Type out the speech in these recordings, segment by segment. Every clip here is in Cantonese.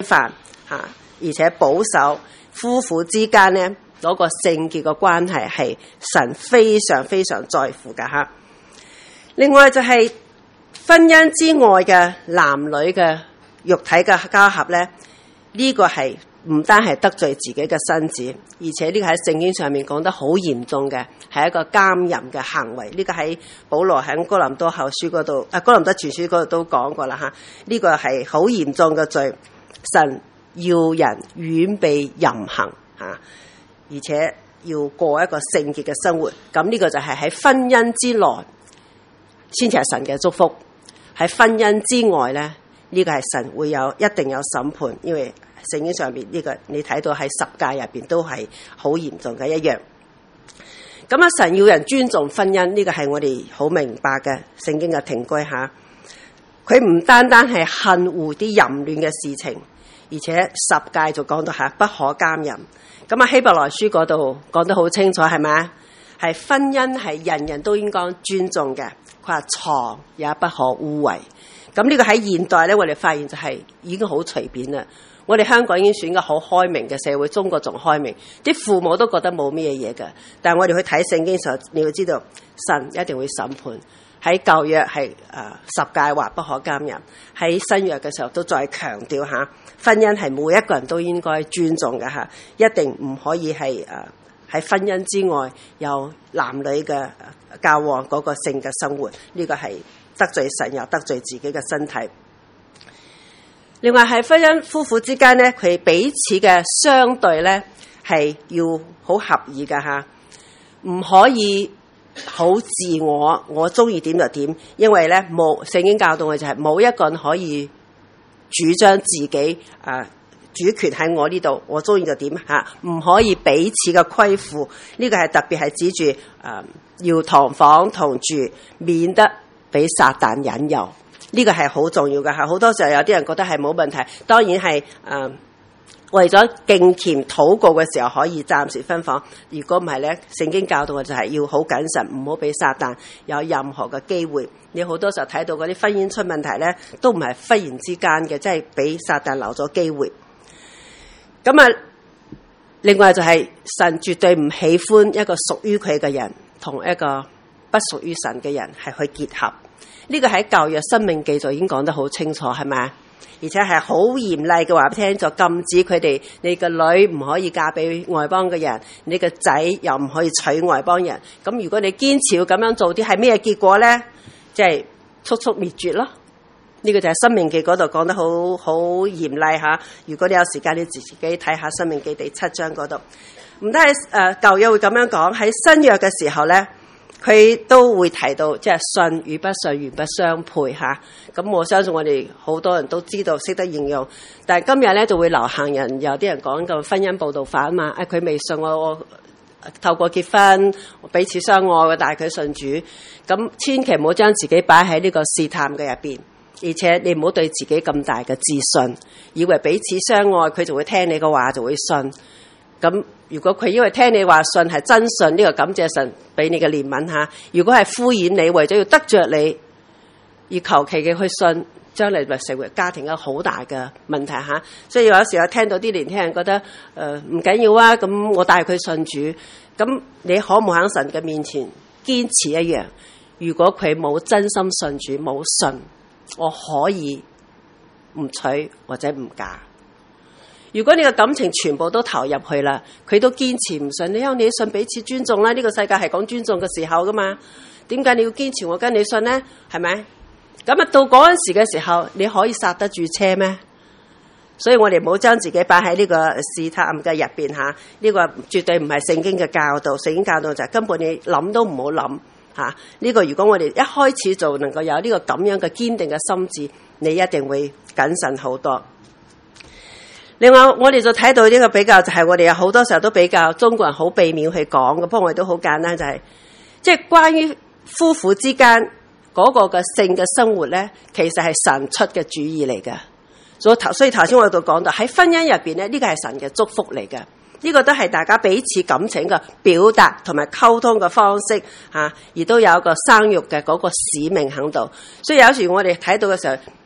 範而且保守夫婦之間呢嗰個聖潔嘅關係係神非常非常在乎㗎吓。另外就係婚姻之外嘅男女嘅肉體嘅交合咧，呢個係唔單係得罪自己嘅身子，而且呢個喺聖經上面講得好嚴重嘅，係一個奸淫嘅行為。呢個喺保羅喺哥林多後書嗰度，哥林多前書嗰度都講過啦吓。呢個係好嚴重嘅罪，神要人遠避淫行而且要過一個聖潔嘅生活。咁呢個就係喺婚姻之內先至係神嘅祝福，喺婚姻之外咧，呢個係神會一定有審判，因為聖經上面呢個你睇到喺十誡入邊都係好嚴重嘅一樣。咁神要人尊重婚姻，呢個係我哋好明白嘅聖經嘅庭規吓。佢唔單單係恨惡啲淫亂嘅事情，而且十誡就講到不可奸淫。咁希伯來書嗰度講得好清楚，係咪？係婚姻係人人都應該尊重嘅。佢話床也不可污穢。咁呢個喺現代咧，我哋發現就係已經好隨便啦。我哋香港已經選個好開明嘅社會，中國仲開明，啲父母都覺得冇咩嘢嘅。但係我哋去睇聖經嘅時候，你要知道神一定會審判。喺舊約係十誡話不可奸淫，喺新約嘅時候都再強調婚姻係每一個人都應該尊重嘅一定唔可以係喺婚姻之外有男女嘅交往嗰個性嘅生活，呢個係得罪神又得罪自己嘅身體。另外係婚姻夫婦之間咧，佢彼此嘅相對咧係要好合意嘅唔可以好自我中意點就點，因為咧聖經教導嘅就係冇一個人可以主張自己主權喺我呢度，我中意就點唔可以彼此嘅虧負。呢個係特別係指住要同房同住，免得俾撒旦引誘。呢個係好重要嘅好多時候有啲人覺得係冇問題，當然係為咗敬虔禱告嘅時候可以暫時分房。如果唔係咧，聖經教導嘅就係要好謹慎，唔好俾撒旦有任何嘅機會。你好多時候睇到嗰啲婚姻出問題咧，都唔係忽然之間嘅，即係俾撒旦留咗機會。咁另外就係神絕對唔喜歡一個屬於佢嘅人同一個不屬於神嘅人係去結合。呢個喺舊約申命記就已經講得好清楚，係咪？而且係好嚴厲嘅話俾聽，就禁止佢哋，你個女唔可以嫁俾外邦嘅人，你個仔又唔可以娶外邦人。咁如果你堅持要咁樣做啲，係咩結果咧？即係速速滅絕咯。呢個就係申命記嗰度講得好嚴厲。如果你有時間，你自己睇下申命記第7章嗰度。唔單係舊約會咁樣講，喺新約嘅時候咧，佢都會提到，即係信與不信原不相配咁我相信我哋好多人都知道識得應用，但係今日咧就會流行人有啲人講個婚姻報道法啊嘛，佢未信我透過結婚彼此相愛嘅，但係佢信主，咁千祈唔好將自己擺喺呢個試探嘅入邊，而且你唔好對自己咁大嘅自信，以為彼此相愛佢就會聽你嘅話就會信。咁如果佢因為聽你話信係真信，呢個感謝神俾你嘅憐憫如果係敷衍你，為咗要得着你而求其嘅去信，將來咪成為家庭一個好大嘅問題所以有時候聽到啲年輕人覺得唔緊要啊，咁我帶佢信主，咁你可唔可喺神嘅面前堅持一樣？如果佢冇真心信主，冇信，我可以唔娶或者唔嫁。如果你嘅感情全部都投入去啦，佢都堅持唔信，你有你信彼此尊重啦。呢個世界係講尊重嘅時候噶嘛，點解你要堅持我跟你信呢？係咪？咁到嗰陣時嘅時候，你可以剎得住車咩？所以我哋唔好將自己擺喺呢個試探嘅入邊呢個絕對唔係聖經嘅教導。聖經教導就係根本你諗都唔好諗呢個。如果我哋一開始就能夠有呢個咁樣嘅堅定嘅心志，你一定會謹慎好多。另外我哋就睇到呢個比較，就係我哋有好多時候都比較中國人好避免去講嘅，不過我哋都好簡單，就係即係關於夫婦之間嗰個嘅性嘅生活咧，其實係神出嘅主意嚟嘅。所以頭先我哋都講到喺婚姻入邊咧，呢個係神嘅祝福嚟嘅，呢個都係大家彼此感情嘅表達同埋溝通嘅方式而都有一個生育嘅嗰個使命喺度。所以有時我哋睇到嘅時候，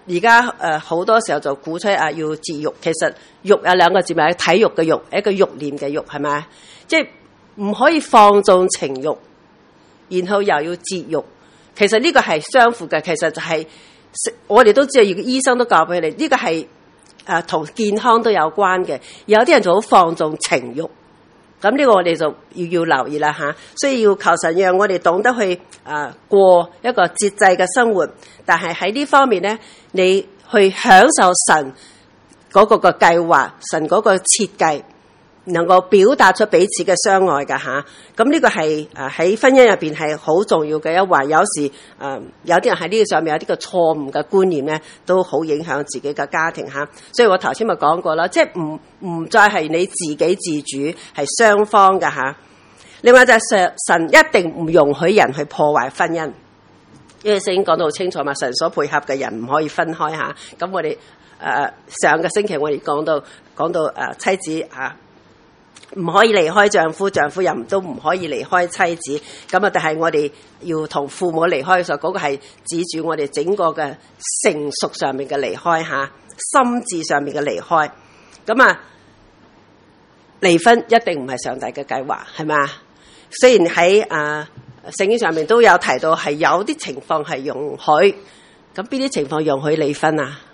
而家好多時候就鼓吹要節育，其實育有兩個字，咪體育嘅育，一個慾念嘅慾，係咪？即係唔可以放縱情慾，然後又要節育。其實呢個係相符嘅，其實就係、我哋都知道，醫生都教俾你，呢個係同健康都有關嘅。有啲人就好放縱情慾，咁呢個我哋就要留意啦吓。所以要求神讓我哋懂得去過一個節制嘅生活，但係喺呢方面咧，你去享受神嗰個嘅計劃，神嗰個設計，能夠表達出彼此嘅相愛㗎吓。咁呢個係喺婚姻入邊係好重要嘅一環。有時有啲人喺呢個上面有啲個錯誤嘅觀念咧，都好影響自己嘅家庭吓。所以我頭先咪講過啦，即係唔再係你自己自主，係雙方㗎吓。另外就係神一定唔容許人去破壞婚姻，因為聖經講到好清楚嘛，神所配合嘅人唔可以分開吓。咁我哋上個星期我哋講到妻子唔可以離開丈夫，丈夫又都唔可以離開妻子。咁但係我哋要同父母離開嘅時候，嗰個係指住我哋整個嘅成熟上面嘅離開吓，心智上面嘅離開。咁離婚一定唔係上帝嘅計劃，係嘛？雖然喺聖經上面都有提到係有啲情況係容許，咁邊啲情況容許離婚啊？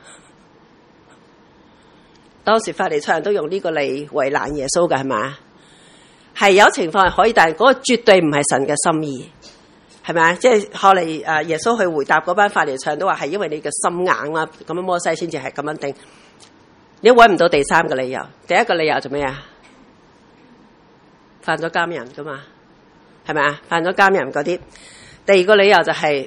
當時法利賽人都用呢個嚟為難耶穌嘅，係嘛？係有情況係可以，但係嗰個絕對唔係神嘅心意，係咪？即係後嚟耶穌去回答嗰班法利賽人都話係因為你嘅心硬啦，咁樣摩西先至係咁樣定。你搵唔到第三個理由，第一個理由做咩啊？犯咗奸淫噶嘛，係咪啊？犯咗奸淫嗰啲。第二個理由就係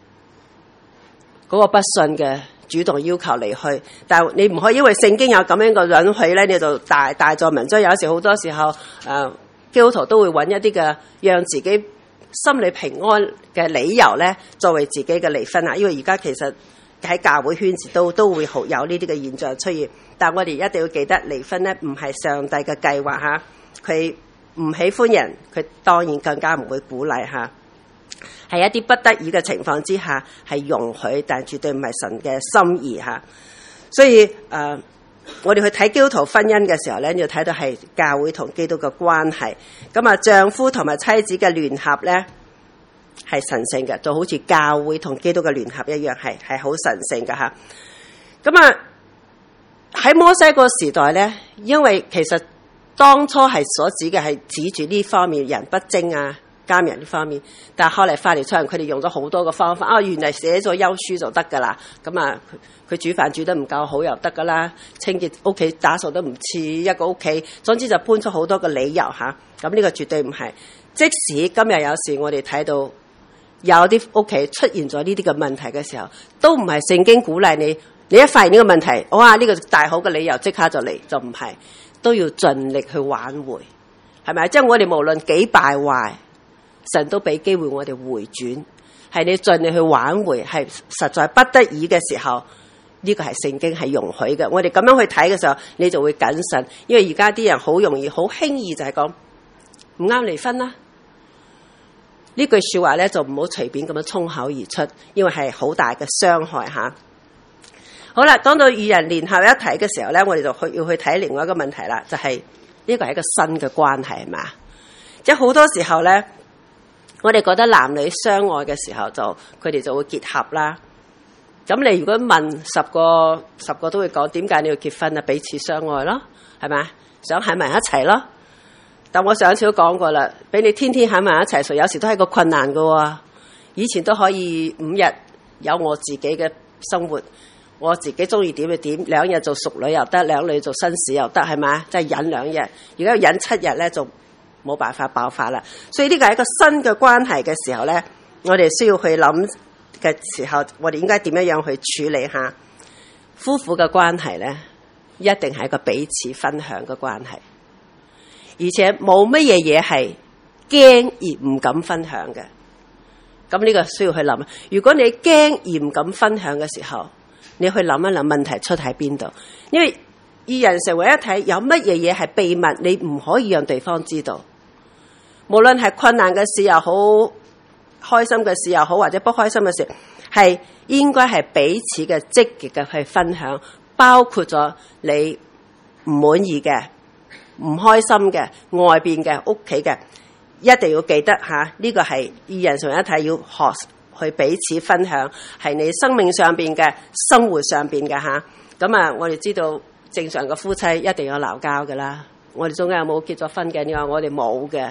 嗰個不信嘅主動要求離去，但係你唔可以因為聖經有咁樣嘅允許咧，你就大做文章。有時好多時候基督徒都會揾一啲嘅讓自己心理平安嘅理由咧，作為自己嘅離婚啊。因為而家其實喺教會圈子都會好有呢啲嘅現象出現，但我哋一定要記得離婚咧唔係上帝嘅計劃吓，佢唔喜歡人，佢當然更加唔會鼓勵吓。係一啲不得已嘅情況之下係容許，但絕對唔係神嘅心意吓。所以我哋去睇基督徒婚姻嘅時候咧，你要睇到係教會同基督嘅關係。咁丈夫同埋妻子嘅聯合咧係神聖嘅，就好似教會同基督嘅聯合一樣，係好神聖嘅吓。咁喺摩西個時代咧，因為其實當初係所指嘅係指住呢方面人不精奸淫呢方面，但係後嚟法利賽人佢哋用咗好多個方法原嚟寫咗休書就得噶啦。咁佢煮飯煮得唔夠好又得噶啦，清潔屋企打掃得唔似一個屋企，總之就搬出好多個理由吓。咁呢個絕對唔係。即使今日有時我哋睇到有啲屋企出現咗呢啲嘅問題嘅時候，都唔係聖經鼓勵你一發現呢個問題，呢個大好嘅理由即刻就嚟，就唔係，都要盡力去挽回，係咪？即係我哋無論幾敗壞，神都俾機會我哋回轉，係你盡力去挽回，係實在不得已嘅時候，呢個係聖經係容許嘅。我哋咁樣去睇嘅時候，你就會謹慎，因為而家啲人好容易好輕易就係講唔啱離婚啦。呢句說話咧就唔好隨便咁樣衝口而出，因為係好大嘅傷害吓。好啦，講到與人聯合一體嘅時候咧，我哋就要去睇另外一個問題啦，就係呢個係一個新嘅關係，係嘛？即係好多時候咧，我哋覺得男女相愛嘅時候，佢哋就會結合啦。咁你如果問十個都會講，點解你要結婚啊？彼此相愛咯，係咪？想喺埋一齊咯。但我上次都講過啦，俾你天天喺埋一齊，有時都係個困難噶。以前都可以5日有我自己嘅生活，我自己中意點就點，2日做淑女又得，2日做紳士又得，係咪？即係忍2日，如果要忍7日咧，就冇辦法爆發啦。所以呢個係一個新嘅關係嘅時候咧，我哋需要去諗嘅時候，我哋應該點樣去處理下夫婦嘅關係咧？一定係一個彼此分享嘅關係。而且冇乜嘢係驚而唔敢分享嘅，咁呢個需要去諗。如果你驚而唔敢分享嘅時候，你去諗一諗問題出喺邊度？因為二人成為一體，有乜嘢係秘密，你唔可以讓對方知道。無論係困難嘅事又好，開心嘅事又好，或者不開心嘅事， 係應該係彼此嘅積極嘅去分享，包括咗你唔滿意嘅、唔開心嘅、外邊嘅、屋企嘅，一定要記得吓，呢個係二人成為一體，要學去彼此分享，係你生命上邊嘅、生活上邊嘅吓。咁啊，我哋知道正常嘅夫妻一定有鬧交噶啦。我哋中間有冇結咗婚嘅？你話我哋冇嘅。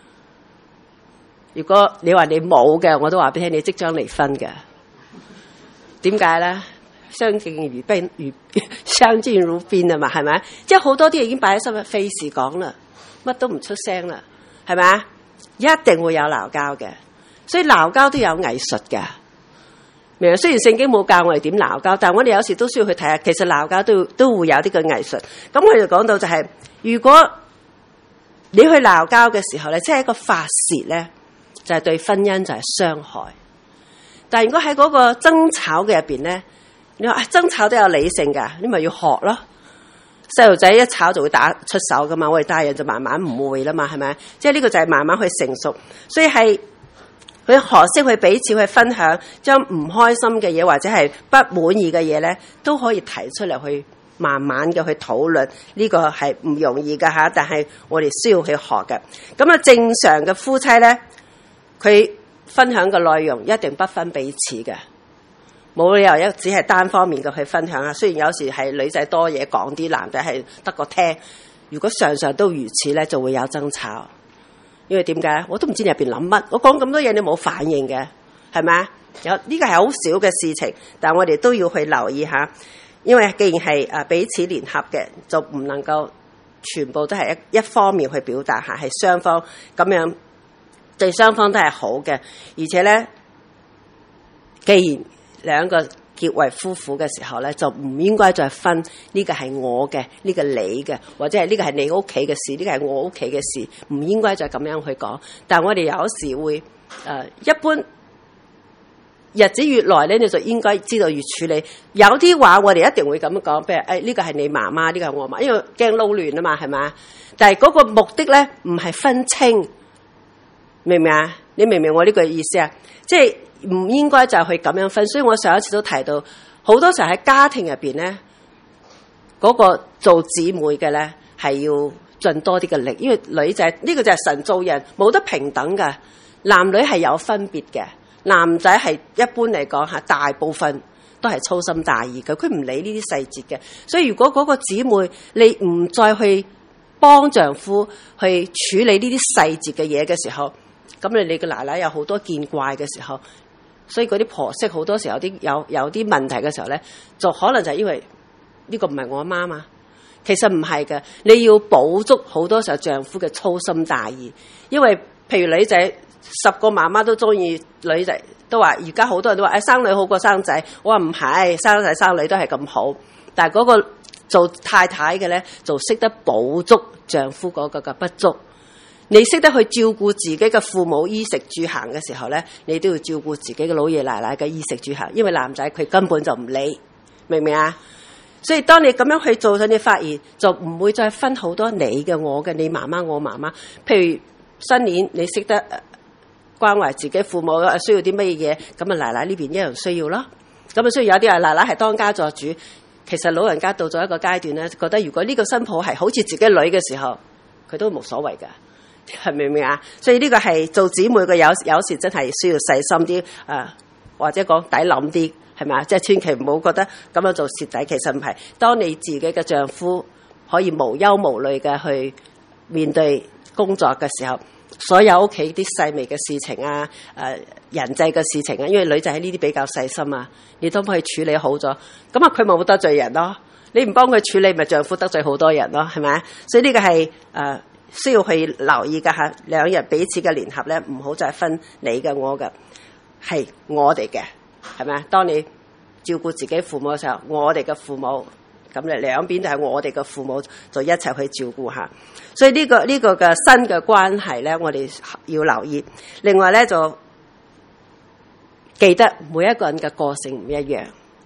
如果你話你冇嘅，我都話俾你聽，你即將離婚嘅。點解咧？相敬如賓，相敬如賓啊嘛，係咪？即係好多啲嘢已經擺喺心入，費事講啦，乜都唔出聲啦，係咪？一定會有鬧交嘅，所以鬧交都有藝術嘅。明，雖然聖經冇教我哋點鬧交，但係我哋有時都需要去睇下，其實鬧交都會有啲個藝術。咁我哋講到就係，如果你去鬧交嘅時候咧，即係一個發洩咧，就係對婚姻就係傷害。但係如果喺嗰個爭吵嘅入邊咧，你話爭吵都有理性噶，你咪要學咯。細路仔一吵就會打出手噶嘛，我哋大人就慢慢唔會啦嘛，係咪？即係呢個就係慢慢去成熟，所以係佢學識去彼此去分享，將唔開心嘅嘢或者係不滿意嘅嘢咧，都可以提出嚟去慢慢嘅去討論。呢個係唔容易噶吓，但係我哋需要去學嘅。咁啊，正常嘅夫妻咧，佢分享嘅內容一定不分彼此嘅。冇理由只係單方面嘅去分享啊！雖然有時係女仔多嘢講啲，男仔係得個聽。如果常常都如此咧，就會有爭吵。因為點解？我都唔知你入邊諗乜。我講咁多嘢，你冇反應嘅，係咪啊？有呢個係好少嘅事情，但係我哋都要去留意下。因為既然係彼此聯合嘅，就唔能夠全部都係一方面去表達下，係雙方咁樣對雙方都係好嘅。而且咧，既然兩個結為夫婦嘅時候咧，就唔應該再分呢個係我嘅，呢個你嘅，或者係呢個係你屋企嘅事，呢個係我屋企嘅事，唔應該再咁樣去講。但係我哋有時會一般日子越耐咧，你就應該知道越處理。有啲話我哋一定會咁樣講，譬如呢個係你媽媽，呢個係我媽，因為驚撈亂啊嘛，係咪？但係嗰個目的咧唔係分清，明唔明啊？你明唔明我呢句意思啊？即係唔應該就去咁樣分，所以我上一次都提到，好多時候喺家庭入邊咧，嗰個做姊妹嘅咧係要盡多啲嘅力，因為女仔呢個就係神造人，冇得平等嘅，男女係有分別嘅。男仔係一般嚟講吓，大部分都係粗心大意嘅，佢唔理呢啲細節嘅。所以如果嗰個姊妹你唔再去幫丈夫去處理呢啲細節嘅嘢嘅時候，咁你嘅奶奶有好多見怪嘅時候。所以嗰啲婆媳好多時候有啲問題嘅時候咧，就可能就係因為呢個唔係我阿媽嘛。其實唔係嘅，你要補足好多時候丈夫嘅粗心大意。因為譬如女仔10個媽媽都中意女仔，都話而家好多人都話生女好過生仔。我話唔係，生仔生女都係咁好。但係嗰個做太太嘅咧，就識得補足丈夫嗰個嘅不足。你識得去照顧自己嘅父母衣食住行嘅時候咧，你都要照顧自己嘅老爺奶奶嘅衣食住行，因為男仔佢根本就唔理，明唔明啊？所以當你咁樣去做咗，你發現就唔會再分好多你嘅、我嘅、你媽媽我媽媽。譬如新年你識得關懷自己父母需要啲乜嘢，咁啊奶奶呢邊一樣需要咯。咁啊，雖然有啲奶奶係當家作主，其實老人家到咗一個階段咧，覺得如果呢個新抱係好似自己女嘅時候，佢都冇所謂㗎。係明唔明啊？所以呢個係做姊妹嘅，有時真係需要細心啲，或者講抵諗啲，係咪啊？即係千祈唔好覺得咁樣做蝕底，其實唔係。當你自己嘅丈夫可以無憂無慮嘅去面對工作嘅時候，所有屋企啲細微嘅事情啊，人際嘅事情啊，因為女仔喺呢啲比較細心啊，你都可以處理好咗，咁啊佢咪冇得罪人咯？你唔幫佢處理，咪丈夫得罪好多人咯？係咪啊？所以呢個係需要去留意嘅吓，兩人彼此嘅聯合咧，唔好再分你嘅我嘅，係我哋嘅，係咪啊？當你照顧自己父母嘅時候，我哋嘅父母，咁你兩邊都係我哋嘅父母，就一齊去照顧下。所以呢個嘅新嘅關係咧，我哋要留意。另外咧，就記得每一個人嘅個性唔一樣，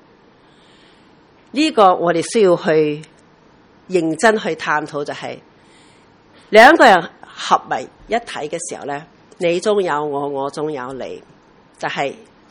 呢個我哋需要去認真去探討，就係兩個人合為一體嘅時候咧，你中有我，我中有你，就係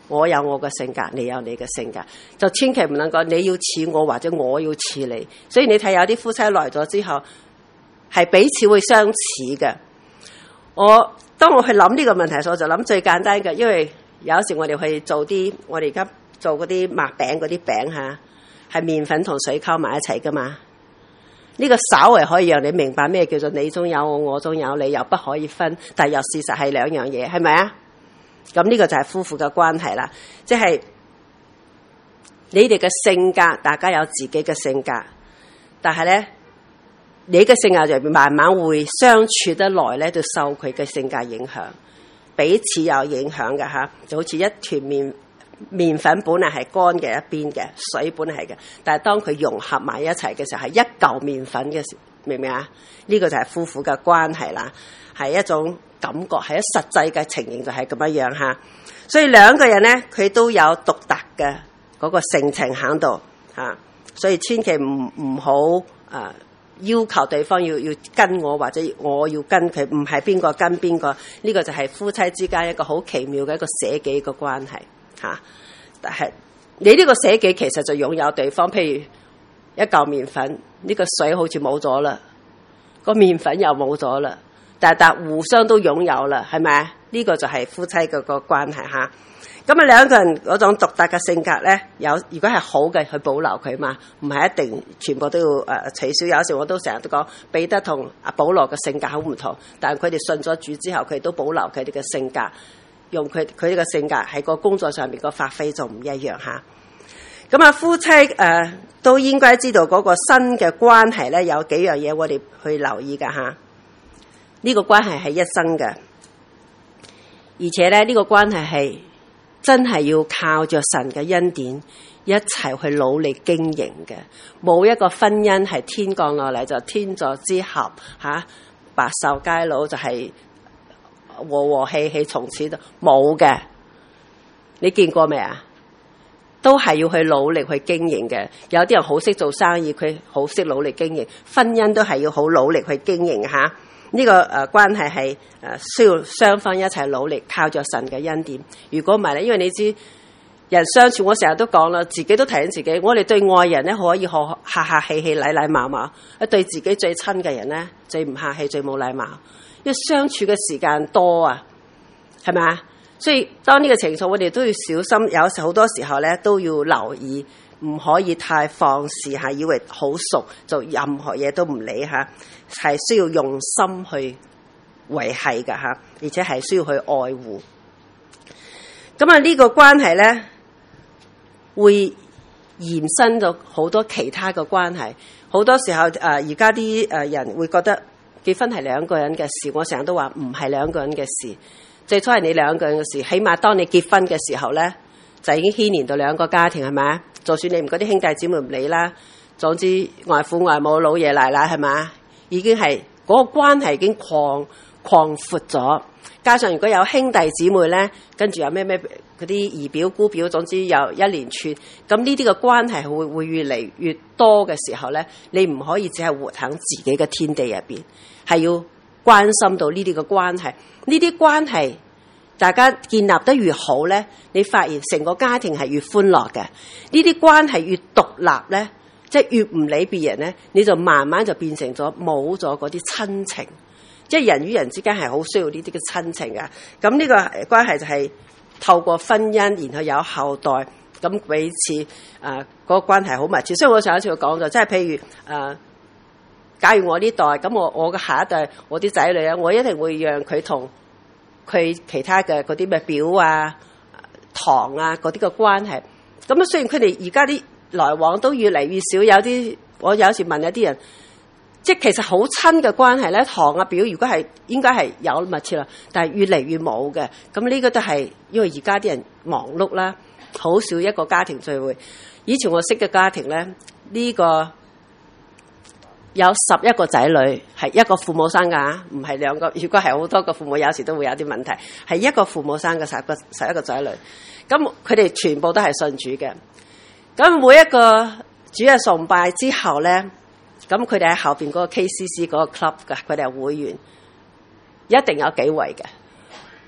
我有我嘅性格，你有你嘅性格，就千祈唔能夠你要似我或者我要似你。所以你睇有啲夫妻來咗之後，係彼此會相似嘅。當我去諗呢個問題嘅時候，我就諗最簡單嘅，因為有時我哋去做啲，我哋而家做嗰啲麥餅嗰啲餅嚇，係麵粉同水溝埋一齊噶嘛。呢個稍為可以讓你明白咩叫做你中有我，我中有你，又不可以分，但又事實係兩樣嘢，係咪啊？咁呢個就係夫婦嘅關係啦，即係你哋嘅性格，大家有自己嘅性格，但係咧，你嘅性格就慢慢會相處得耐咧，就受佢嘅性格影響，彼此有影響嘅嚇，就好似一團麵粉本嚟係乾嘅一邊嘅，水本嚟係嘅，但係當佢融合埋一齊嘅時候，係一嚿麵粉嘅時候，明唔明啊？呢個就係夫婦嘅關係啦，係一種感覺，係一實際嘅情形就係咁樣樣嚇。所以兩個人咧，佢都有獨特嘅嗰個性情喺度嚇，所以千祈唔好要求對方要跟我，或者我要跟佢，唔係邊個跟邊個。呢個就係夫妻之間一個好奇妙嘅一個捨己嘅關係嚇。但係你呢個捨己其實就擁有對方，譬如一嚿麵粉，呢個水好似冇咗啦，個麵粉又冇咗啦，但互相都擁有啦，係咪啊？呢個就係夫妻嘅個關係嚇。咁啊，兩個人嗰種獨特嘅性格咧，如果係好嘅，去保留佢嘛，唔係一定全部都要取消。有時我都成日都講，彼得同阿保羅嘅性格好唔同，但係佢哋信咗主之後，佢都保留佢哋嘅性格，用佢哋嘅性格喺個工作上面個發揮就唔一樣嚇。咁啊，夫妻都應該知道嗰個新嘅關係咧，有幾樣嘢我哋去留意㗎嚇。呢個關係係一生嘅，而且咧呢個關係係真係要靠着神嘅恩典一齊去努力經營嘅，冇一個婚姻係天降落嚟就天作之合嚇，白首偕老就係和和氣氣從此都冇嘅。你見過未啊？都係要去努力去經營嘅。有啲人好識做生意，佢好識努力經營，婚姻都係要好努力去經營嚇。呢個關係係需要雙方一齊努力，靠着神嘅恩典。如果唔係咧，因為你知人相處，我成日都講啦，自己都提醒自己，我哋對愛人咧可以客氣氣、禮貌貌，對自己最親嘅人咧最唔客氣、最冇禮貌。因為相處嘅時間多啊，係咪啊？所以當呢個情況，我哋都要小心。有時好多時候咧都要留意，唔可以太放肆嚇，以為好熟就任何嘢都唔理嚇，係需要用心去維繫㗎嚇，而且係需要去愛護。咁啊，呢個關係咧會延伸到好多其他嘅關係。好多時候而家啲人會覺得結婚係兩個人嘅事，我成日都話唔係兩個人嘅事。最初係你兩個人嘅事，起碼當你結婚嘅時候咧，就已經牽連到兩個家庭，係咪啊？就算你唔嗰啲兄弟姊妹唔理啦，總之外父外母老爺奶奶係咪啊？已經係嗰個關係已經擴闊咗。加上如果有兄弟姊妹咧，跟住有咩嗰啲姨表姑表，總之有一連串，咁呢啲嘅關係會越嚟越多嘅時候咧，你唔可以只係活喺自己嘅天地入邊，係要關心到呢啲嘅關係。呢啲關係大家建立得越好咧，你發現成個家庭係越歡樂嘅。呢啲關係越獨立咧，即係越唔理別人咧，你就慢慢就變成咗冇咗嗰啲親情。即係人與人之間係好需要呢啲嘅親情啊。咁呢個關係就係透過婚姻，然後有後代，咁彼此嗰個關係好密切。所以我上一次講咗，即係譬如假如我呢代，咁我嘅下一代，我啲仔女啊，我一定會讓佢同佢其他嘅嗰啲咩表啊、堂啊嗰啲嘅關係。咁啊，雖然佢哋而家啲來往都越嚟越少，有啲我有時問有啲人，即係其實好親嘅關係咧，堂啊表如果係應該係有密切啦，但係越嚟越冇嘅。咁呢個都係因為而家啲人忙碌啦，好少一個家庭聚會。以前我識嘅家庭咧，呢個有11個仔女，係一個父母生㗎，唔係兩個。如果係好多個父母，有時都會有啲問題。係一個父母生嘅11個仔女，咁佢哋全部都係信主嘅。咁每一個主日崇拜之後咧，咁佢哋喺後邊嗰個 KCC 嗰個 club 嘅，佢哋係會員，一定有幾位嘅。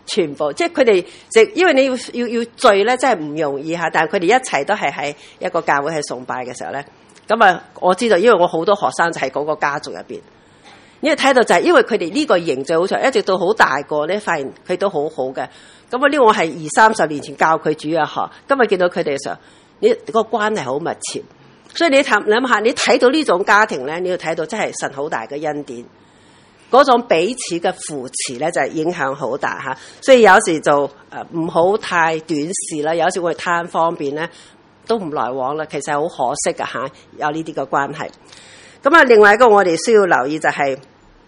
全部即係佢哋因為你要聚咧，真係唔容易嚇。但係佢哋一齊都係喺一個教會係崇拜嘅時候咧，咁啊，我知道，因為我好多學生就係嗰個家族入邊，因為睇到就係因為佢哋呢個形象好長，一直到好大個咧，發現佢都好好嘅。咁啊，呢個我係20-30年前教佢主日學，今日見到佢哋嘅時候，你個關係好密切。所以你諗下，你睇到呢種家庭咧，你要睇到真係神好大嘅恩典。嗰種彼此嘅扶持咧，就係影響好大嚇，所以有時就唔好太短視啦。有時我哋貪方便咧，都唔來往啦。其實係好可惜㗎嚇，有呢啲嘅關係。咁啊，另外一個我哋需要留意就係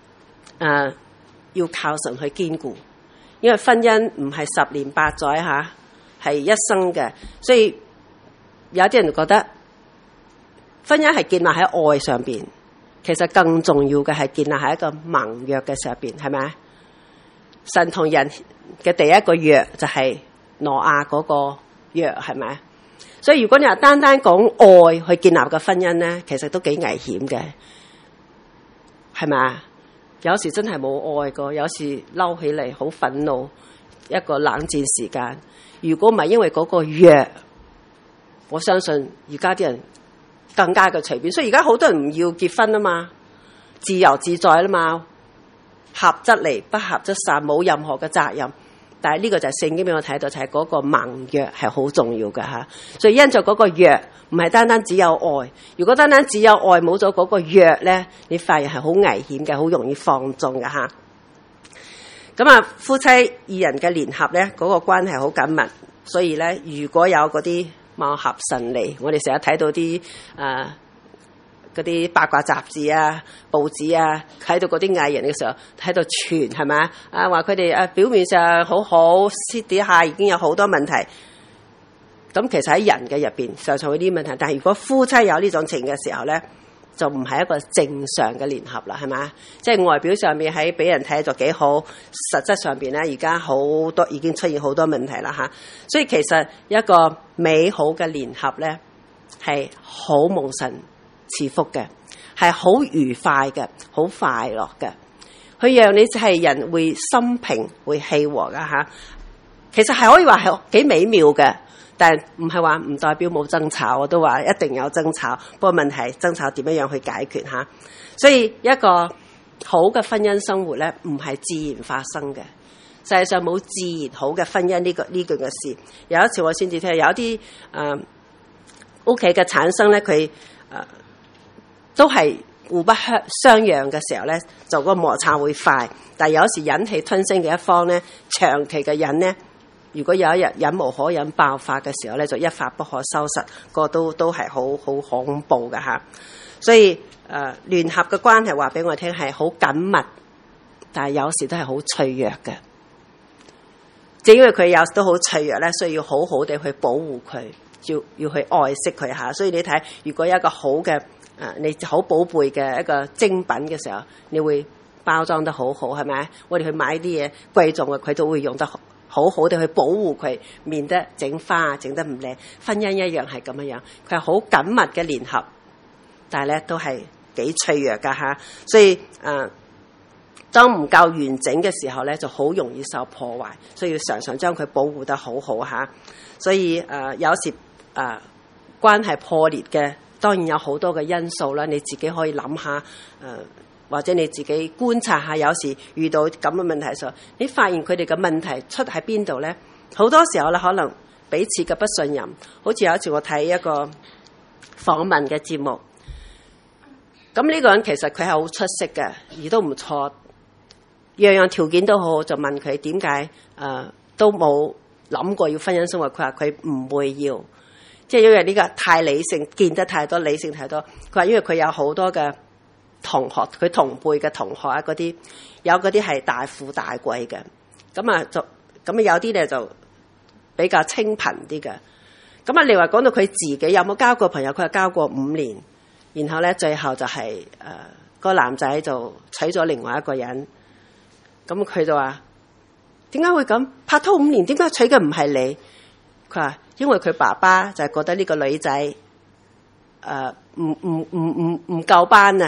要靠神去堅固，因為婚姻唔係10年8載嚇，係一生嘅。所以有啲人覺得婚姻係建立喺愛上邊。其實更重要嘅係建立喺一個盟約嘅上邊，係咪？神同人嘅第一個約就係挪亞嗰個約，係咪？所以如果你話單單講愛去建立個婚姻咧，其實都幾危險嘅，係咪？有時真係冇愛過，有時嬲起嚟好憤怒，一個冷戰時間。如果唔係因為嗰個約，我相信而家啲人更加嘅隨便，所以而家好多人唔要結婚啊嘛，自由自在啦嘛，合則嚟，不合則散，冇任何嘅責任。但係呢個就係聖經俾我睇到，就係嗰個盟約係好重要嘅嚇。所以因着嗰個約，唔係單單只有愛。如果單單只有愛，冇咗嗰個約咧，你發現係好危險嘅，好容易放縱嘅嚇。咁啊，夫妻二人嘅聯合咧，嗰個關係好緊密。所以咧，如果有嗰啲貌合神離，我哋成日睇到啲嗰啲八卦雜誌啊、報紙啊，睇到嗰啲藝人嘅時候，喺度傳係咪啊？話佢哋表面上好好，私底下已經有好多問題。咁其實喺人嘅入邊，常常會啲問題。但係如果夫妻有呢種情嘅時候咧，就唔係一個正常嘅聯合啦，係咪？即係外表上面喺俾人睇就幾好，實質上邊咧而家好多已經出現好多問題啦嚇。所以其實一個美好嘅聯合咧，係好蒙神賜福嘅，係好愉快嘅，好快樂嘅，佢讓你係人會心平會氣和噶嚇。其實係可以話係幾美妙嘅。但係唔係話唔代表冇爭吵，我都話一定有爭吵。不過問題爭吵點樣去解決嚇？所以一個好嘅婚姻生活咧，唔係自然發生嘅。世界上冇自然好嘅婚姻呢句嘅事。有一次我先至聽，有啲屋企嘅產生咧，佢都係互不相讓嘅時候咧，就嗰個摩擦會快。但係有時忍氣吞聲嘅一方咧，長期嘅忍咧。如果有一日忍無可忍爆發嘅時候咧，就一發不可收拾，個都係好恐怖嘅嚇。所以聯合嘅關係話俾我聽係好緊密，但係有時都係好脆弱嘅。正因為佢有時都好脆弱咧，所以要好好地去保護佢，要去愛惜佢嚇。所以你睇，如果有一個好嘅你好寶貝嘅一個精品嘅時候，你會包裝得好好，係咪？我哋去買啲嘢貴重嘅，佢都會用得好好地去保護佢，免得整花整得唔靚。婚姻一樣係咁樣，佢係好緊密嘅聯合，但係咧都係幾脆弱噶嚇。所以當唔夠完整嘅時候咧，就好容易受破壞，所以要常常將佢保護得好好嚇。所以有時關係破裂嘅，當然有好多嘅因素啦，你自己可以諗下或者你自己觀察下，有時遇到咁嘅問題嘅時候，你發現佢哋嘅問題出喺邊度咧？好多時候咧，可能彼此嘅不信任。好似有一次我睇一個訪問嘅節目，咁呢個人其實佢係好出色嘅，而都唔錯，樣樣條件都好，就問佢點解都冇諗過要婚姻生活。佢話佢唔會要，即係因為呢個太理性，見得太多，理性太多。佢話因為佢有好多嘅同學，佢同輩嘅同學啊，嗰啲有嗰啲係大富大貴嘅，咁有啲咧就比較清貧啲嘅。咁你話講到佢自己有冇交過朋友？佢話交過5年，然後咧最後就係個男仔就娶咗另外一個人。咁佢就話點解會咁？拍拖5年，點解娶嘅唔係你？佢話因為佢爸爸就係覺得呢個女仔唔夠班啊。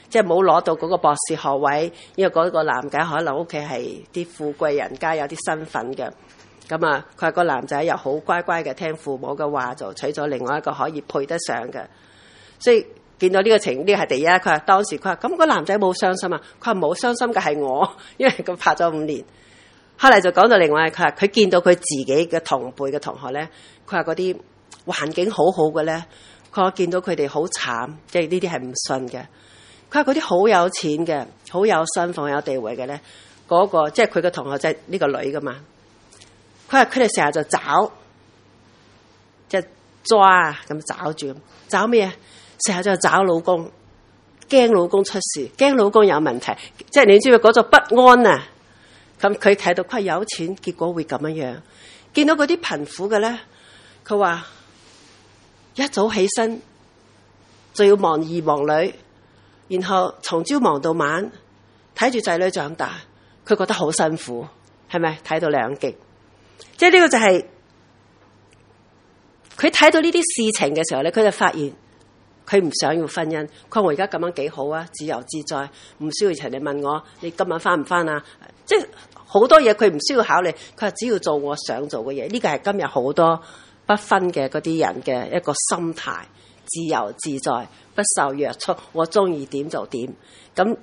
即係冇攞到嗰個博士學位，因為嗰個男仔可能屋企係啲富貴人家，有啲身份嘅。咁啊，佢話個男仔又好乖乖嘅，聽父母嘅話，就娶咗另外一個可以配得上嘅。所以見到呢個情，呢個係第一。佢話當時佢話咁個男仔冇傷心啊，佢話冇傷心嘅係我，因為佢拍咗5年。後嚟就講到另外，佢話佢見到佢自己嘅同輩嘅同學咧，佢話嗰啲環境好好嘅咧，佢話見到佢哋好慘，即係呢啲係唔信嘅。佢話嗰啲好有錢嘅、好有身份、有地位嘅咧，嗰個即係佢嘅同學，即係呢個女噶嘛。佢話佢哋成日就找，即係抓咁找住，找咩啊？成日就找老公，驚老公出事，驚老公有問題，即係你知唔知嗰種不安啊？咁佢睇到佢有錢，結果會咁樣。見到嗰啲貧苦嘅咧，佢話一早起身就要忙兒忙女，然後從朝忙到晚，睇住仔女長大，佢覺得好辛苦，係咪？睇到兩極，即係呢個就係佢睇到呢啲事情嘅時候咧，佢就發現佢唔想要婚姻。佢話我而家咁樣幾好啊，自由自在，唔需要人哋問我你今晚返唔返啊？即係好多嘢佢唔需要考慮，佢話只要做我想做嘅嘢。呢個係今日好多不婚嘅嗰啲人嘅一個心態，自由自在，不受約束，我中意點就點。咁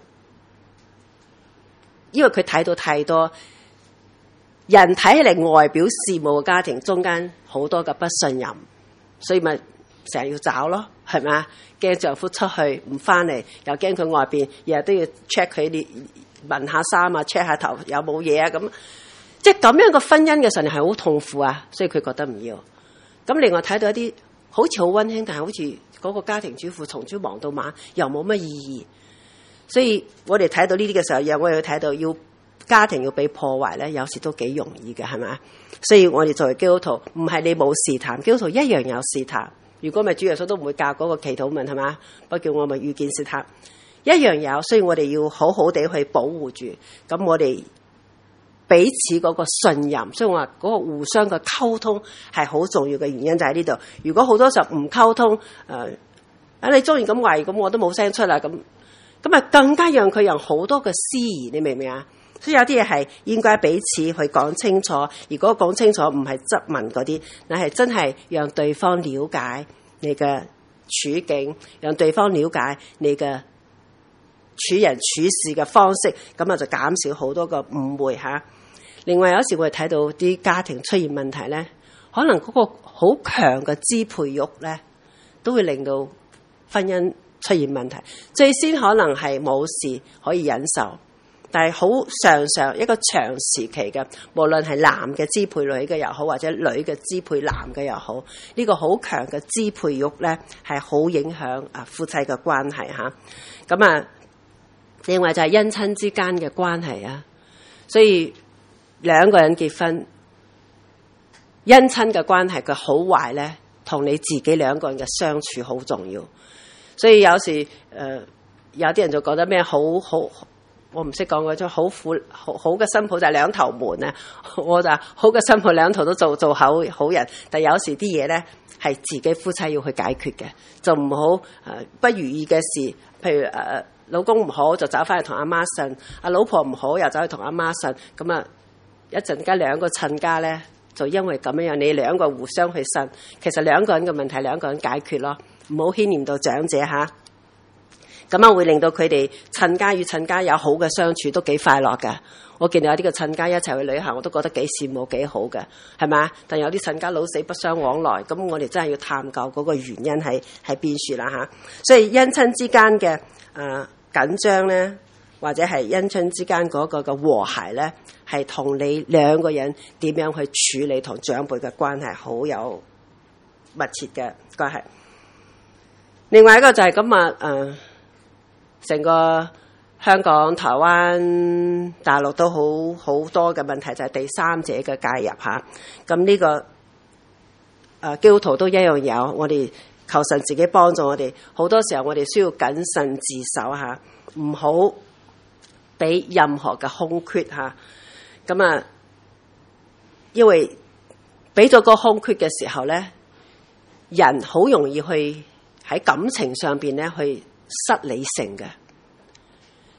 因為佢睇到太多人睇起嚟外表羨慕嘅家庭中間好多嘅不信任，所以咪成日要找咯，係咪啊？驚丈夫出去唔返嚟，又驚佢外邊日日都要 check 佢哋。聞下衫啊 ，check 下頭有冇嘢啊，咁即係咁樣個婚姻嘅時候係好痛苦啊，所以佢覺得唔要。咁另外睇到一啲好似好溫馨，但係好似嗰個家庭主婦從朝忙到晚，又冇乜意義。所以我哋睇到呢啲嘅時候，又我哋睇到要家庭要被破壞咧，有時都幾容易嘅，係咪？所以我哋作為基督徒，唔係你冇試探，基督徒一樣有試探。如果唔係主耶穌都唔會教嗰個祈禱文，係嘛？不叫我咪遇見試探。一樣有，所以我哋要好好地去保護住。咁我哋彼此嗰個信任，所以我話嗰個互相嘅溝通係好重要嘅原因就喺呢度。如果好多時候唔溝通，你中意咁話，咁我都冇聲出啦。咁啊更加讓佢有好多嘅思疑，你明唔明啊？所以有啲嘢係應該彼此去講清楚。如果講清楚唔係質問嗰啲，但係真係讓對方了解你嘅處境，讓對方了解你嘅處人處事嘅方式，咁啊就減少好多個誤會吓。另外有時我哋睇到啲家庭出現問題咧，可能嗰個好強嘅支配欲咧，都會令到婚姻出現問題。最先可能係冇事可以忍受，但係好常一個長時期嘅，無論係男嘅支配女嘅又好，或者女嘅支配男嘅又好，呢個好強嘅支配欲咧係好影響夫妻嘅關係吓。咁啊。另外就係姻親之間嘅關係啊，所以兩個人結婚，姻親嘅關係嘅好壞咧，同你自己兩個人嘅相處好重要。所以有時有啲人就覺得咩好，我唔識講嗰種好嘅新抱就係兩頭瞞啊。我就好嘅新抱兩頭都做好人，但有時啲嘢咧係自己夫妻要去解決嘅，就唔好不如意嘅事，譬如老公唔好就走翻去同阿媽呻，阿老婆唔好又走去同阿媽呻，咁啊一陣間兩個親家咧，就因為咁樣你兩個互相去呻，其實兩個人嘅問題兩個人解決咯，唔好牽連到長者吓，咁啊會令到佢哋親家與親家有好嘅相處，都幾快樂㗎。我見到有啲個親家一齊去旅行，我都覺得幾羨慕幾好嘅，係咪？但有啲親家老死不相往來，咁我哋真係要探究嗰個原因喺邊處啦吓。所以姻親之間嘅緊張咧，或者係姻親之間嗰個嘅和諧咧，係同你兩個人點樣去處理同長輩嘅關係好有密切嘅關係。另外一個就係咁成個香港、台灣、大陸都好多嘅問題，就係第三者嘅介入吓。咁呢個基督徒都一樣有，我哋求神自己幫助我哋。好多時候我哋需要謹慎自守吓，唔好俾任何嘅空缺吓。咁因為俾咗個空缺嘅時候咧，人好容易去喺感情上邊咧去失理性嘅。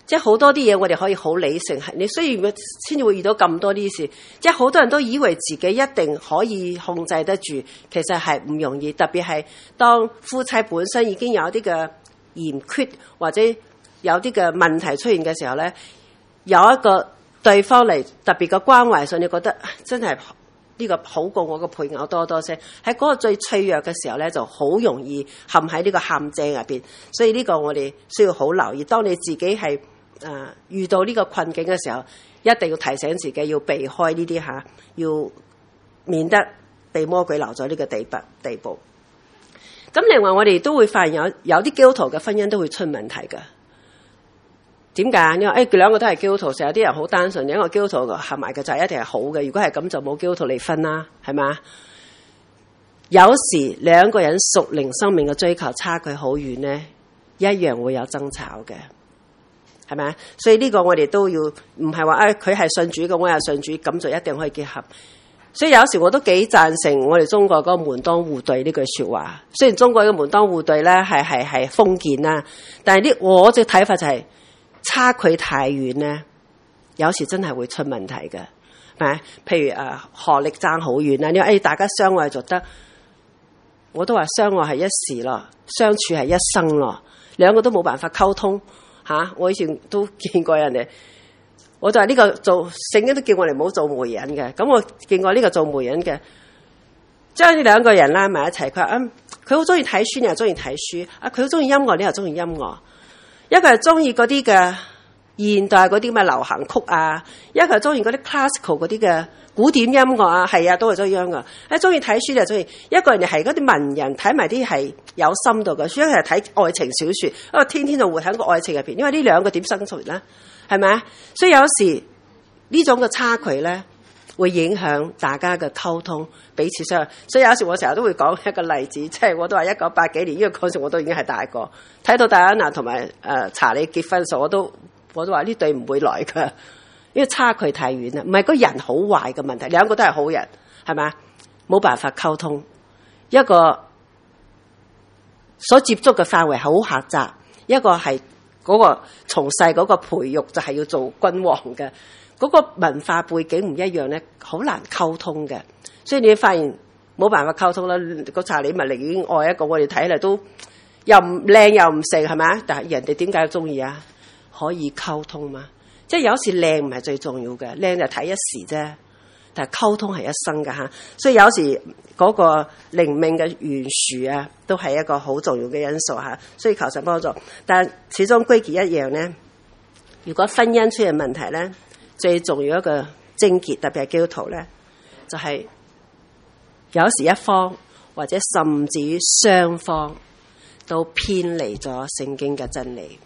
即係好多啲嘢我哋可以好理性，你雖然先至會遇到咁多啲事，即係好多人都以為自己一定可以控制得住，其實係唔容易。特別係當夫妻本身已經有啲嘅嫌缺或者有啲嘅問題出現嘅時候咧，有一個對方嚟特別嘅關懷上，你覺得真係呢個好過我個配偶多些。喺嗰個最脆弱嘅時候咧，就好容易陷喺呢個陷阱入邊。所以呢個我哋需要好留意。當你自己係遇到呢個困境嘅時候，一定要提醒自己要避開呢啲嚇，要免得被魔鬼留咗呢個地步。咁另外我哋都會發現有啲基督徒嘅婚姻都會出問題㗎。點解？因為佢兩個都係基督徒，成日有啲人好單純，一個基督徒合埋嘅就一定係好嘅。如果係咁就冇基督徒離婚啦，係嘛？有時兩個人屬靈生命嘅追求差距好遠呢，一樣會有爭吵嘅。係咪？所以呢個我哋都要唔係話佢係信主嘅，我又信主，咁就一定可以結合。所以有時我都幾贊成我哋中國嗰個門當戶對呢句說話。雖然中國嘅門當戶對咧係封建啦，但係我嘅睇法就係差距太遠咧，有時真係會出問題嘅。係咪？譬如學歷爭好遠啦，因為大家相愛就得，我都話相愛係一時咯，相處係一生咯，兩個都冇辦法溝通。我以前都見過人哋，我就話呢個做聖經都叫我哋唔好做媒人嘅。咁我見過呢個做媒人嘅，將呢兩個人拉埋一齊，佢話佢好中意睇書，你又中意睇書；佢好中意音樂，你又中意音樂。一個係中意嗰啲嘅現代嗰啲咁嘅流行曲啊，一個係中意嗰啲 classical 嗰啲嘅古典音樂啊，係啊，都係中意音樂。中意睇書就中意。一個人係嗰啲文人，睇埋啲係有深度嘅書，一個係睇愛情小說，因為天天就活喺個愛情入邊。因為呢兩個點生存咧？係咪？所以有時呢種嘅差距咧，會影響大家嘅溝通，彼此相愛。所以有時我成日都會講一個例子，即係我都話1980幾年，因為嗰時我都已經係大個，睇到戴安娜同埋查理結婚時，我都話呢對唔會來㗎。因為差距太遠啦，唔係個人好壞嘅問題，兩個都係好人，係咪？冇辦法溝通，一個所接觸嘅範圍好狹窄，一個係嗰個從細嗰個培育就係要做君王嘅，嗰個文化背景唔一樣咧，好難溝通嘅。所以你發現冇辦法溝通啦。個查理麥玲已經愛一個我哋睇嚟都又唔靚又唔成，係咪？但係人哋點解中意啊？可以溝通嘛？即係有時靚唔係最重要嘅，靚就睇一時啫，但係溝通係一生㗎吓。所以有時嗰個靈命嘅懸殊啊，都係一個好重要嘅因素吓。所以求神幫助，但係始終歸結一樣咧。如果婚姻出現問題咧，最重要一個症結，特別係基督徒咧，就係有時一方或者甚至於雙方都偏離咗聖經嘅真理。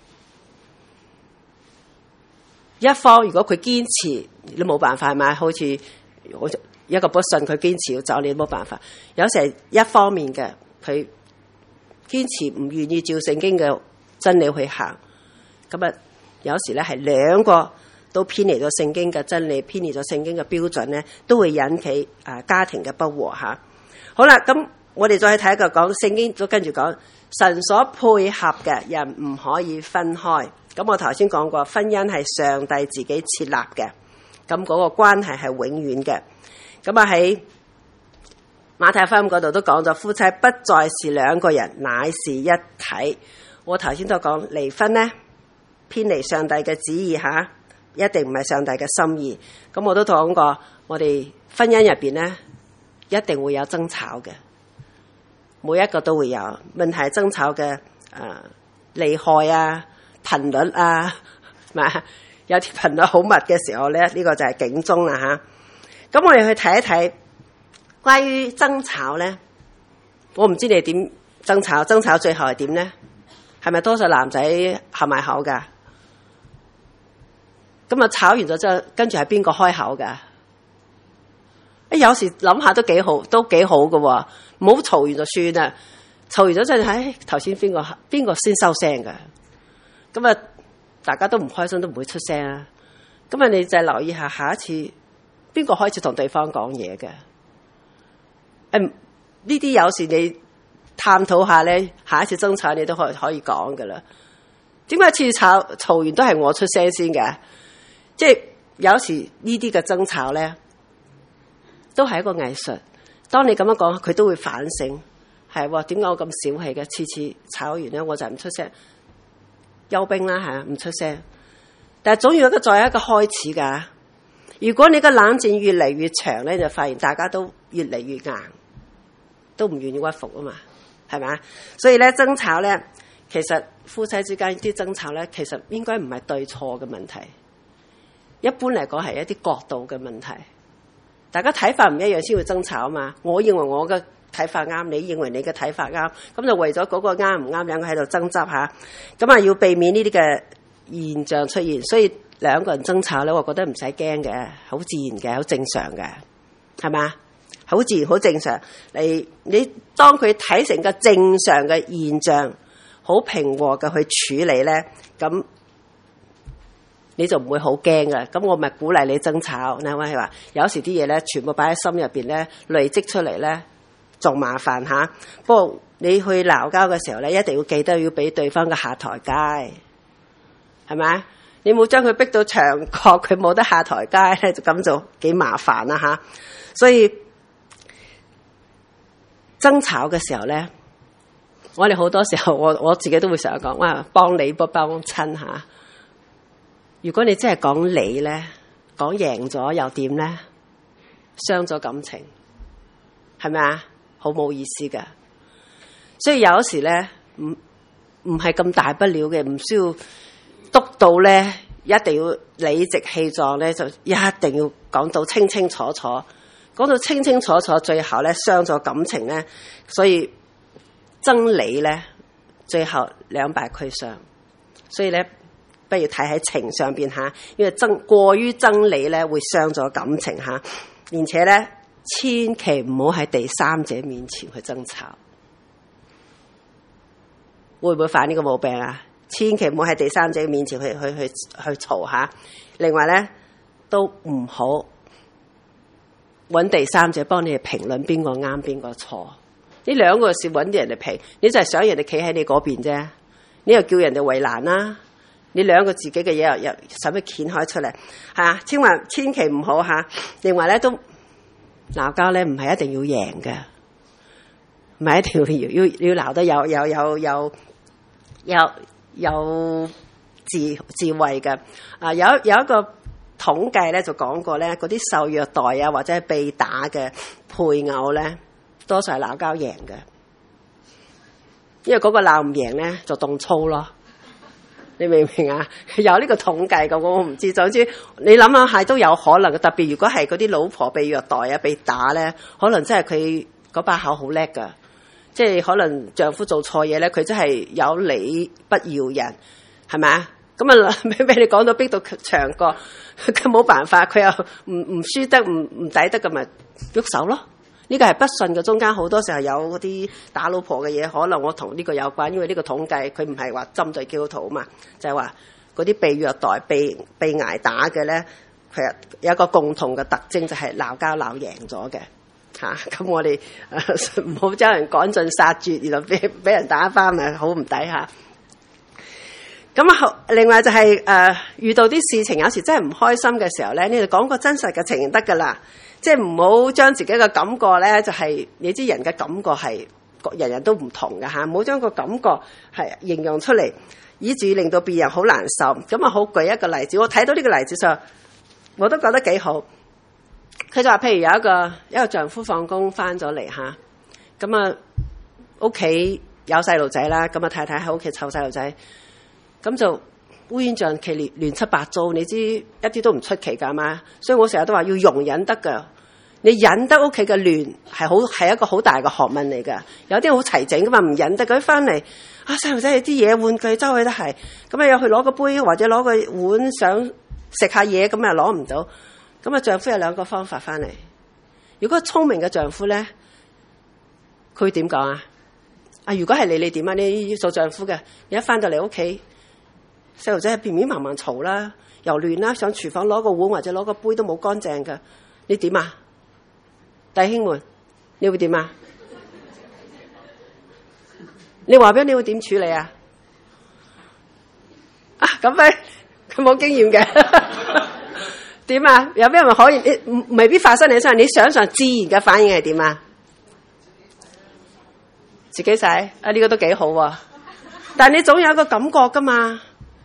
一方如果佢堅持，你冇辦法係咪？好似一個不信，佢堅持要走，你都冇辦法。有時係一方面嘅，佢堅持唔願意照聖經嘅真理去行，咁啊有時咧係兩個都偏離咗聖經嘅真理，偏離咗聖經嘅標準咧，都會引起家庭嘅不和吓。好啦，咁我哋再睇一個講聖經，都跟住講神所配合嘅人唔可以分開。咁我頭先講過，婚姻係上帝自己設立嘅，咁嗰個關係係永遠嘅。咁喺馬太福音嗰度都講咗，夫妻不再是兩個人，乃是一體。我頭先都講離婚呢，偏離上帝嘅旨意吓，一定唔係上帝嘅心意。咁我都講過，我哋婚姻入邊呢，一定會有爭吵嘅，每一個都會有問題，爭吵嘅厲害啊，頻率啊，有啲頻率好密嘅時候咧，呢個就係警鐘啦吓。咁我哋去睇一睇關於爭吵咧，我唔知你點爭吵，爭吵最後係點咧？係咪多數男仔合埋口噶？咁啊吵完咗之後，跟住係邊個開口噶？有時諗下都幾好，都幾好噶，唔好嘈完就算啦。嘈完咗真係，頭先邊個先收聲噶？咁啊，大家都唔開心，都唔會出聲啊。咁啊，你就留意下一次邊個開始同對方講嘢嘅。呢啲有時你探討下咧，下一次爭吵你都可以講噶啦。 點解次次嘈完都係我出聲先嘅？即係有時呢啲嘅爭吵咧，都係一個藝術。當你咁樣講，佢都會反省，係喎，點解我咁小氣嘅？次次吵完咧，我就唔出聲，休兵啦嚇，唔出聲。但係總要再有一個開始㗎。如果你個冷戰越嚟越長咧，就發現大家都越嚟越硬，都唔願意屈服啊嘛，係咪？所以咧爭吵咧，其實夫妻之間啲爭吵咧，其實應該唔係對錯嘅問題，一般嚟講係一啲角度嘅問題。大家睇法唔一樣先會爭吵啊嘛。我認為我嘅睇法啱，你認為你嘅睇法啱，咁就為咗嗰個啱唔啱，兩個喺度爭執下，咁啊要避免呢啲嘅現象出現。所以兩個人爭吵咧，我覺得唔使驚嘅，好自然嘅，好正常嘅，係嘛？好自然，好正常。你當佢睇成個正常嘅現象，好平和嘅去處理咧，咁你就唔會好驚㗎。咁我咪鼓勵你爭吵。你係話有時啲嘢咧，全部擺喺心入邊咧，累積出嚟咧，仲麻煩嚇。不過你去鬧交嘅時候咧，一定要記得要俾對方嘅下台階，係咪？你冇將佢逼到牆角，佢冇得下台階咧，就咁就幾麻煩啦嚇。所以爭吵嘅時候咧，我哋好多時候我自己都會成日講，哇，幫你不幫親嚇。如果你真係講你咧，講贏咗又點咧？傷咗感情，係咪啊？好冇意思㗎。所以有時咧，唔係咁大不了嘅，唔需要督到咧，一定要理直氣壯咧，就一定要講到清清楚楚，講到清清楚楚，最後咧傷咗感情咧，所以爭理咧，最後兩敗俱傷。所以咧，不如睇喺情上邊嚇，因為過於爭理咧，會傷咗感情嚇，而且咧，千祈唔好喺第三者面前去爭吵。會唔會犯呢個毛病啊？千祈唔好喺第三者面前去嘈嚇。另外咧，都唔好揾第三者幫你哋評論邊個啱邊個錯。呢兩個事揾啲人嚟評，你就係想人哋企喺你嗰邊啫。你又叫人哋為難啦。你兩個自己嘅嘢又使乜掀開出嚟嚇？千祈唔好嚇。另外咧，都鬧交咧，唔係一定要贏嘅，唔係一定要鬧得有智慧嘅。有一個統計咧，就講過咧，嗰啲受虐待啊或者係被打嘅配偶咧，多數係鬧交贏嘅，因為嗰個鬧唔贏咧就動粗咯。你明唔明啊？有呢個統計嘅，我唔知。總之你諗下係都有可能嘅。特別如果係嗰啲老婆被虐待啊、被打咧，可能真係佢嗰把口好叻㗎。即係可能丈夫做錯嘢咧，佢真係有理不饒人，係咪啊？咁啊，俾你講到逼到牆角，佢冇辦法，佢又唔輸得，唔抵得咁咪喐手咯。呢個係不信嘅，中間好多時候有嗰啲打老婆嘅嘢，可能我同呢個有關，因為呢個統計佢唔係話針對基督徒啊嘛，就係話嗰啲被虐待、被捱打嘅咧，其實有一個共同嘅特徵就係鬧交鬧贏咗嘅嚇。咁我哋唔好將人趕盡殺絕，然後俾人打返咪好唔抵嚇。咁啊，另外就係遇到啲事情有時真係唔開心嘅時候咧，你就講個真實嘅情形得㗎啦。即係唔好將自己嘅感覺咧，就係你知人嘅感覺係人人都唔同嘅嚇，唔好將個感覺係形容出嚟，以至於令到別人好難受。咁啊，好舉一個例子，我睇到呢個例子上，我都覺得幾好。佢就話，譬如有一個丈夫放工翻咗嚟嚇，咁啊屋企有細路仔啦，咁啊太太喺屋企湊細路仔，咁就烏煙瘴氣、亂七八糟，你知一啲都唔出奇㗎嘛。所以我成日都話要容忍得㗎，你忍得屋企嘅亂係一個好大嘅學問嚟㗎。有啲好齊整㗎嘛，唔忍得佢翻嚟啊，細路仔啲嘢玩具周圍都係，咁啊又去攞個杯或者攞個碗想食下嘢，咁啊攞唔到。咁啊丈夫有兩個方法翻嚟。如果聰明嘅丈夫咧，佢會點講啊？如果係你點啊？你做丈夫嘅，你一翻到嚟屋企，細路仔係面盲盲嘈啦，又亂啦，上廚房攞個碗或者攞個杯都冇乾淨㗎，你點啊？弟兄們，你會點啊？你話俾你會點處理啊？ 咁咪佢冇經驗嘅。點啊？有咩人可以？你未必發生你身上，你想象自然嘅反應係點啊？自己洗啊？呢個都幾好喎。但你總有一個感覺噶嘛？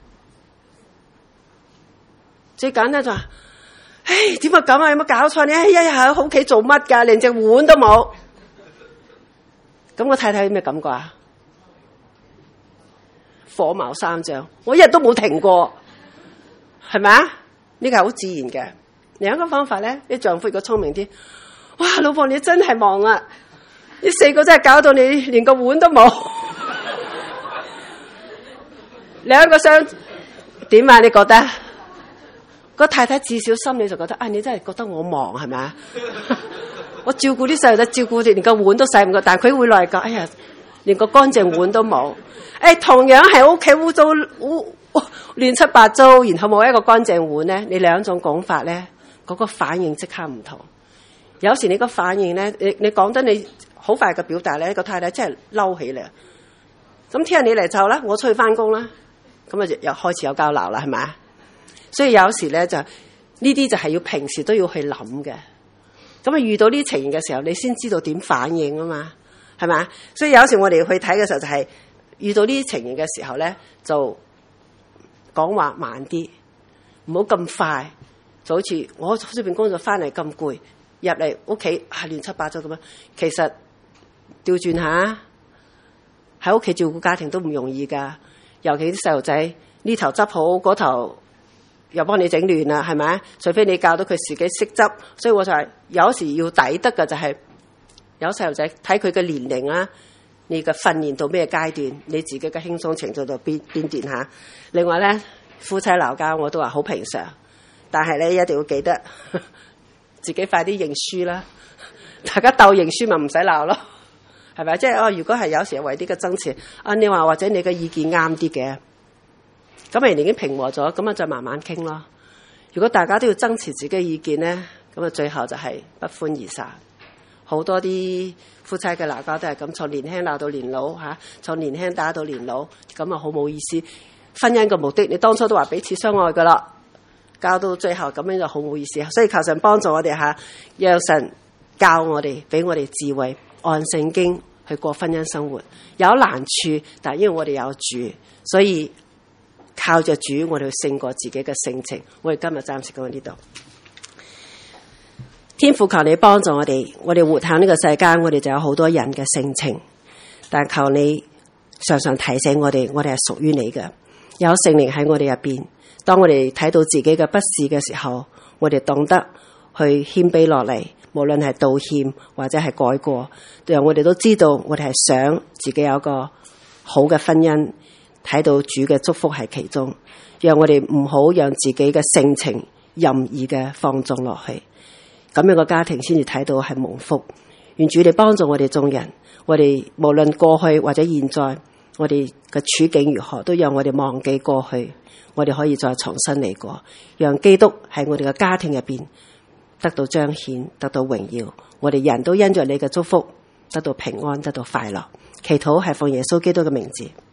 最簡單就話，唉，點解咁啊？有冇搞錯？你一日喺屋企做乜噶？連隻碗都冇。咁我太太有咩感覺啊？火冒三丈，我一日都冇停過，係咪啊？呢個係好自然嘅。另一個方法咧，啲丈夫如果聰明啲，哇，老婆你真係忙啊！呢4個真係搞到你連個碗都冇。兩個相點啊？你覺得？個太太至少心裏就覺得，你真係覺得我忙係咪啊？我照顧啲細路仔，照顧連個碗都洗唔過，但係佢會內疚，哎呀，連個乾淨碗都冇。同樣係屋企污糟亂七八糟，然後冇一個乾淨碗咧，你兩種講法咧，嗰個反應即刻唔同。有時你個反應咧，你講得你好快嘅表達咧，個太太真係嬲起嚟。咁聽日你嚟就啦，我出去翻工啦，咁啊又開始有交流啦，係咪？所以有時咧就呢啲就係要平時都要去諗嘅。咁啊遇到呢情形嘅時候，你先知道點反應啊嘛，係咪？所以有時我哋去睇嘅時候就係遇到呢啲情形嘅時候咧，就講話慢啲，唔好咁快。就好似我出邊工作翻嚟咁攰，入嚟屋企亂七八糟咁樣。其實調轉下喺屋企照顧家庭都唔容易噶，尤其啲細路仔呢頭執好，嗰頭又幫你整亂啦，係咪？除非你教到佢自己識執。所以我就係有時要抵得嘅就係有細路仔睇佢嘅年齡啦，你嘅訓練到咩階段，你自己嘅輕鬆程度到邊段下。另外咧，夫妻鬧交我都話好平常，但係咧一定要記得自己快啲認輸啦，大家鬥認輸咪唔使鬧咯，係咪？即係如果係有時為啲嘅爭持，你話或者你嘅意見啱啲嘅，咁人哋已經平和咗，咁啊再慢慢傾咯。如果大家都要爭持自己嘅意見咧，咁啊最後就係不歡而散。好多啲夫妻嘅鬧交都係咁，從年輕鬧到年老嚇，從年輕打到年老，咁啊好冇意思。婚姻嘅目的，你當初都話彼此相愛噶啦，教到最後咁樣就好冇意思。所以求神幫助我哋嚇，讓神教我哋，俾我哋智慧，按聖經去過婚姻生活。有難處，但係因為我哋有主，所以靠着主，我哋去勝過自己嘅性情。我哋今日暫時講到呢度。天父，求你幫助我哋活喺呢個世間，我哋就有好多人嘅性情，但求你常常提醒我哋係屬於你嘅，有聖靈喺我哋入邊。當我哋睇到自己嘅不是嘅時候，我哋懂得去謙卑落嚟，無論係道歉或者係改過，讓我哋都知道我哋係想自己有個好嘅婚姻，睇到主嘅祝福係其中，讓我哋唔好讓自己嘅性情任意嘅放縱落去。咁樣個家庭先至睇到係蒙福。願主你幫助我哋眾人，我哋無論過去或者現在，我哋嘅處境如何，都讓我哋忘記過去，我哋可以再重新嚟過，讓基督喺我哋嘅家庭入邊得到彰顯，得到榮耀。我哋人都因着你嘅祝福得到平安，得到快樂。祈禱係奉耶穌基督嘅名字。